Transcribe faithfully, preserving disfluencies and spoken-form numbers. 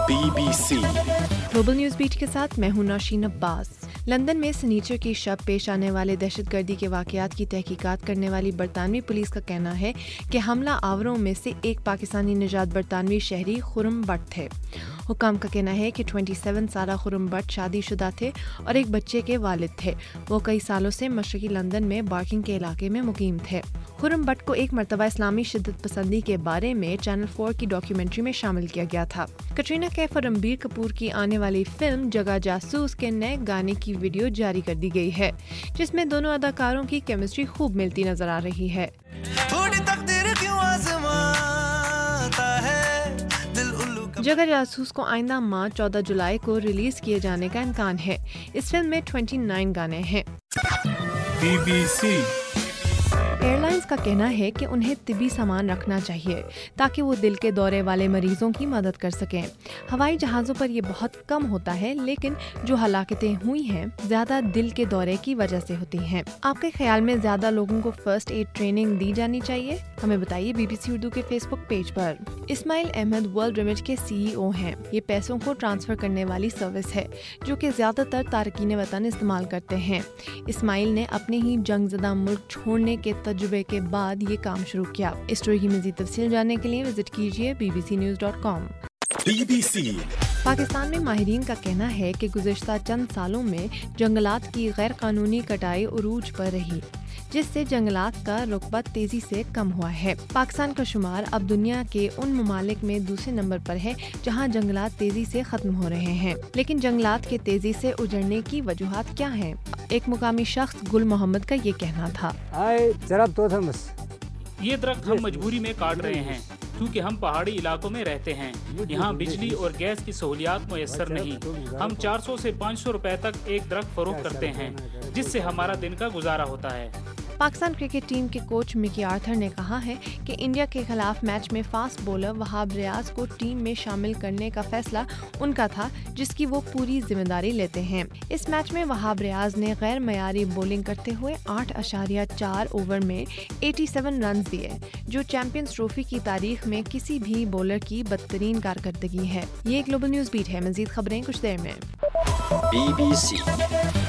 Be B C global news beat کے ساتھ میں ہوں نوشین عباس۔ لندن میں سنیچر کی شب پیش آنے والے دہشت گردی کے واقعات کی تحقیقات کرنے والی برطانوی پولیس کا کہنا ہے کہ حملہ آوروں میں سے ایک پاکستانی نژاد برطانوی شہری خرم بٹ تھے۔ حکام کا کہنا ہے کہ سینتیس سالہ خرم بٹ شادی شدہ تھے اور ایک بچے کے والد تھے۔ وہ کئی سالوں سے مشرقی لندن میں بارکنگ کے علاقے میں مقیم تھے۔ خرم بٹ کو ایک مرتبہ اسلامی شدت پسندی کے بارے میں چینل فور کی ڈاکیومنٹری میں شامل کیا گیا تھا۔ کٹرینہ کیف اور رنبیر کپور کی آنے والی فلم جگہ جاسوس کے نئے گانے کی ویڈیو جاری کر دی گئی ہے، جس میں دونوں اداکاروں کی کیمسٹری خوب ملتی نظر آ رہی ہے۔ جگہ جاسوس کو آئندہ ماہ چودہ جولائی کو ریلیز کیے جانے کا امکان ہے۔ اس فلم میں انیس گانے ہیں۔ B B C airlines کا کہنا ہے کہ انہیں طبی سامان رکھنا چاہیے تاکہ وہ دل کے دورے والے مریضوں کی مدد کر سکیں۔ ہوائی جہازوں پر یہ بہت کم ہوتا ہے، لیکن جو ہلاکتیں ہوئی ہیں زیادہ دل کے دورے کی وجہ سے ہوتی ہیں۔ آپ کے خیال میں زیادہ لوگوں کو فرسٹ ایڈ ٹریننگ دی جانی چاہیے؟ ہمیں بتائیے بی بی سی اردو کے فیس بک پیج پر۔ اسماعیل احمد ورلڈ ریمیج کے سی ای او ہیں۔ یہ پیسوں کو ٹرانسفر کرنے والی سروس ہے جو کہ زیادہ تر تارکین وطن استعمال کرتے ہیں۔ اسماعیل نے اپنے ہی جنگ زدہ ملک چھوڑنے کے تجربے کے بعد یہ کام شروع کیا۔ اس اسٹوری کی مزید تفصیل جاننے کے لیے وزٹ کیجیے B B C news dot com. B B C Pakistan میں ماہرین کا کہنا ہے کہ گزشتہ چند سالوں میں جنگلات کی غیر قانونی کٹائی عروج پر رہی، جس سے جنگلات کا رقبہ تیزی سے کم ہوا ہے۔ پاکستان کا شمار اب دنیا کے ان ممالک میں دوسرے نمبر پر ہے جہاں جنگلات تیزی سے ختم ہو رہے ہیں۔ لیکن جنگلات کے تیزی سے اجڑنے کی وجوہات کیا ہیں؟ ایک مقامی شخص گل محمد کا یہ کہنا تھا۔ یہ درخت ہم مجبوری میں کاٹ رہے ہیں کیونکہ ہم پہاڑی علاقوں میں رہتے ہیں۔ یہاں بجلی اور گیس کی سہولیات میسر نہیں۔ ہم چار سو سے پانچ سو روپے تک ایک درخت فروخت کرتے ہیں، جس سے ہمارا دن کا گزارا ہوتا ہے۔ پاکستان کرکٹ ٹیم کے کوچ مکی آرتھر نے کہا ہے کہ انڈیا کے خلاف میچ میں فاسٹ بولر وہاب ریاض کو ٹیم میں شامل کرنے کا فیصلہ ان کا تھا، جس کی وہ پوری ذمہ داری لیتے ہیں۔ اس میچ میں وہاب ریاض نے غیر معیاری بولنگ کرتے ہوئے آٹھ اشاریہ چار اوور میں ساٹھ رنز دیے، جو چیمپئنز ٹرافی کی تاریخ میں کسی بھی بولر کی بدترین کارکردگی ہے۔ یہ گلوبل نیوز بیٹ ہے۔ مزید خبریں کچھ دیر میں۔ Be B C